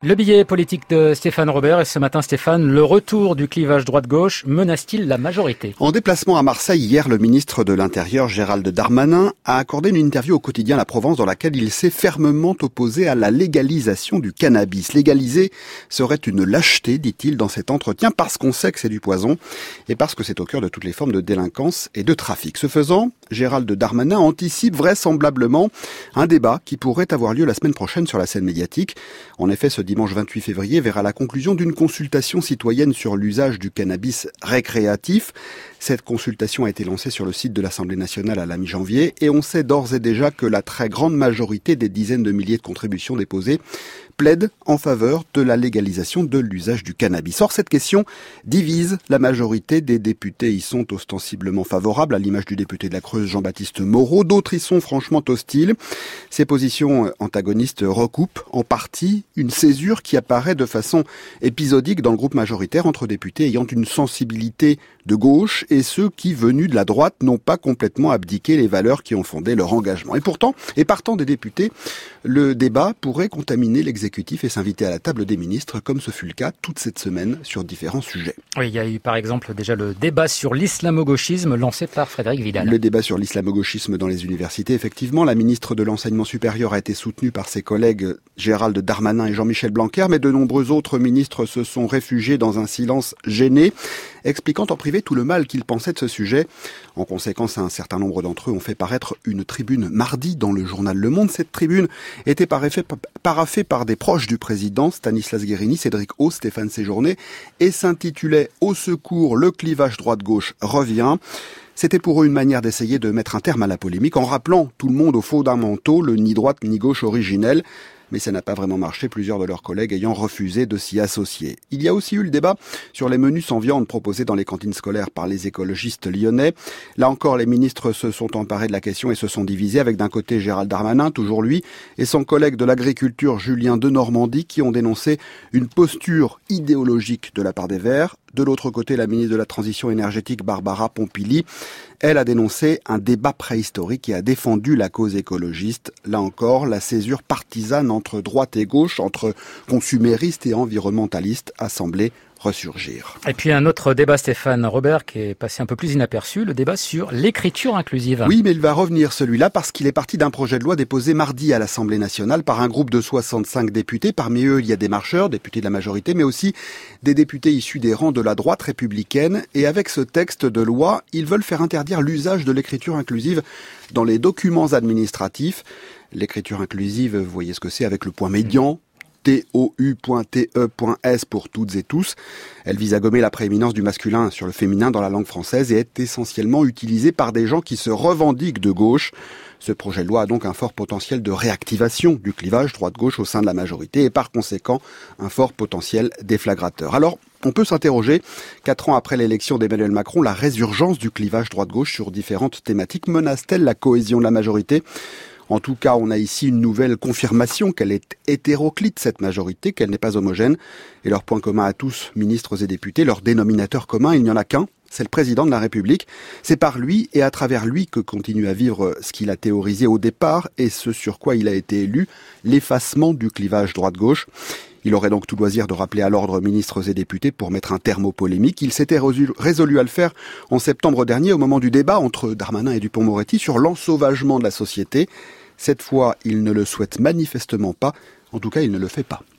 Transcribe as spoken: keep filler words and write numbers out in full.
Le billet politique de Stéphane Robert. Et ce matin, Stéphane, le retour du clivage droite-gauche menace-t-il la majorité? En déplacement à Marseille hier, le ministre de l'Intérieur, Gérald Darmanin, a accordé une interview au quotidien La Provence dans laquelle il s'est fermement opposé à la légalisation du cannabis. Légaliser serait une lâcheté, dit-il dans cet entretien, parce qu'on sait que c'est du poison et parce que c'est au cœur de toutes les formes de délinquance et de trafic. Ce faisant, Gérald Darmanin anticipe vraisemblablement un débat qui pourrait avoir lieu la semaine prochaine sur la scène médiatique. En effet, ce dimanche vingt-huit février verra la conclusion d'une consultation citoyenne sur l'usage du cannabis récréatif. Cette consultation a été lancée sur le site de l'Assemblée nationale à la mi-janvier et on sait d'ores et déjà que la très grande majorité des dizaines de milliers de contributions déposées plaide en faveur de la légalisation de l'usage du cannabis. Or, cette question divise. La majorité des députés y sont ostensiblement favorables, à l'image du député de la Creuse Jean-Baptiste Moreau. D'autres y sont franchement hostiles. Ces positions antagonistes recoupent en partie une césure qui apparaît de façon épisodique dans le groupe majoritaire entre députés ayant une sensibilité de gauche et ceux qui, venus de la droite, n'ont pas complètement abdiqué les valeurs qui ont fondé leur engagement. Et pourtant, et partant des députés, le débat pourrait contaminer l'exécutif et s'inviter à la table des ministres, comme ce fut le cas toute cette semaine sur différents sujets. Oui, il y a eu par exemple déjà le débat sur l'islamo-gauchisme lancé par Frédérique Vidal. Le débat sur l'islamo-gauchisme dans les universités, effectivement, la ministre de l'Enseignement supérieur a été soutenue par ses collègues Gérald Darmanin et Jean-Michel Blanquer, mais de nombreux autres ministres se sont réfugiés dans un silence gêné, expliquant en privé tout le mal qu'ils pensaient de ce sujet. En conséquence, un certain nombre d'entre eux ont fait paraître une tribune mardi dans le journal Le Monde. Cette tribune était paraphée par des proches du président, Stanislas Guerini, Cédric O, Stéphane Séjourné, et s'intitulait « Au secours, le clivage droite-gauche revient ». C'était pour eux une manière d'essayer de mettre un terme à la polémique en rappelant tout le monde aux fondamentaux, le ni droite ni gauche originel. Mais ça n'a pas vraiment marché, plusieurs de leurs collègues ayant refusé de s'y associer. Il y a aussi eu le débat sur les menus sans viande proposés dans les cantines scolaires par les écologistes lyonnais. Là encore, les ministres se sont emparés de la question et se sont divisés, avec d'un côté Gérald Darmanin, toujours lui, et son collègue de l'agriculture Julien Denormandie, qui ont dénoncé une posture idéologique de la part des Verts. De l'autre côté, la ministre de la Transition énergétique, Barbara Pompili, elle a dénoncé un débat préhistorique et a défendu la cause écologiste. Là encore, la césure partisane entre droite et gauche, entre consuméristes et environnementalistes, a semblé ressurgir. Et puis un autre débat, Stéphane Robert, qui est passé un peu plus inaperçu, le débat sur l'écriture inclusive. Oui, mais il va revenir celui-là parce qu'il est parti d'un projet de loi déposé mardi à l'Assemblée nationale par un groupe de soixante-cinq députés. Parmi eux, il y a des marcheurs, députés de la majorité, mais aussi des députés issus des rangs de la droite républicaine. Et avec ce texte de loi, ils veulent faire interdire l'usage de l'écriture inclusive dans les documents administratifs. L'écriture inclusive, vous voyez ce que c'est avec le point médian, T O U point T E point S pour toutes et tous. Elle vise à gommer la prééminence du masculin sur le féminin dans la langue française et est essentiellement utilisée par des gens qui se revendiquent de gauche. Ce projet de loi a donc un fort potentiel de réactivation du clivage droite-gauche au sein de la majorité et par conséquent un fort potentiel déflagrateur. Alors, on peut s'interroger, quatre ans après l'élection d'Emmanuel Macron, la résurgence du clivage droite-gauche sur différentes thématiques menace-t-elle la cohésion de la majorité ? En tout cas, on a ici une nouvelle confirmation qu'elle est hétéroclite, cette majorité, qu'elle n'est pas homogène. Et leur point commun à tous, ministres et députés, leur dénominateur commun, il n'y en a qu'un, c'est le président de la République. C'est par lui et à travers lui que continue à vivre ce qu'il a théorisé au départ et ce sur quoi il a été élu, l'effacement du clivage droite-gauche. Il aurait donc tout loisir de rappeler à l'ordre ministres et députés pour mettre un terme aux polémiques. Il s'était résolu à le faire en septembre dernier au moment du débat entre Darmanin et Dupond-Moretti sur l'ensauvagement de la société. Cette fois, il ne le souhaite manifestement pas. En tout cas, il ne le fait pas.